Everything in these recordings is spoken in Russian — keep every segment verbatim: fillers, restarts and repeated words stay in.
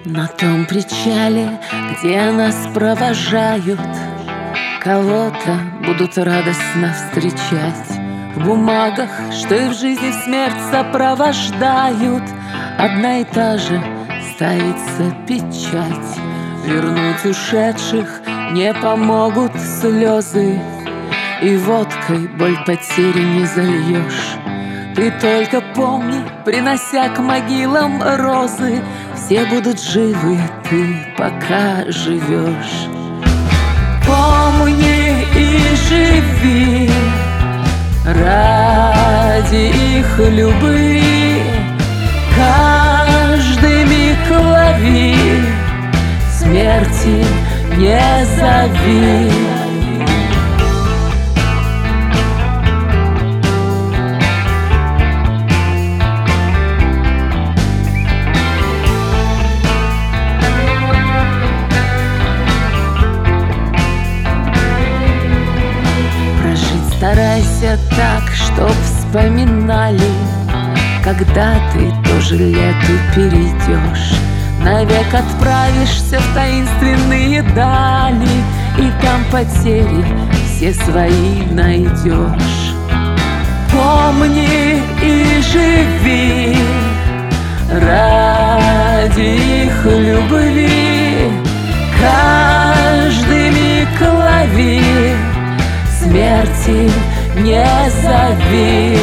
На том причале, где нас провожают, кого-то будут радостно встречать. В бумагах, что и в жизни, в смерть сопровождают, одна и та же ставится печать. Вернуть ушедших не помогут слезы, и водкой боль потери не зальешь. Ты только помни, принося к могилам розы, все будут живы, ты пока живешь. Помни и живи ради их любви, каждый миг лови, смерти не зови. Старайся так, чтоб вспоминали, когда ты тоже лету перейдешь. Навек отправишься в таинственные дали, и там потери все свои найдешь. Помни и живи ради их любви, каждый миг лови, смерти не зови.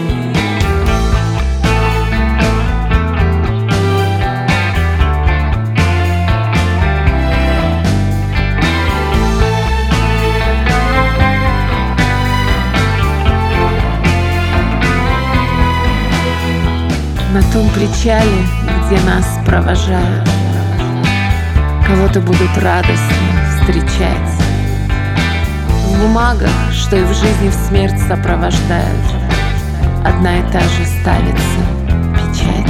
На том причале, где нас провожают, кого-то будут радостно встречать. В бумагах, что и в жизни, в смерть сопровождают, одна и та же ставится печать.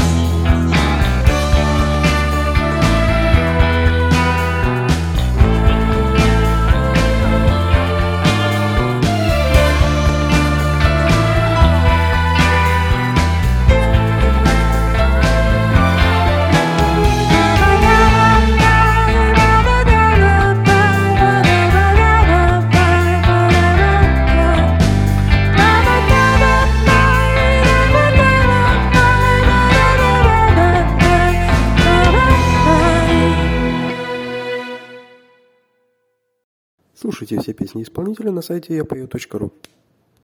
Слушайте все песни исполнителя на сайте я пою точка ру.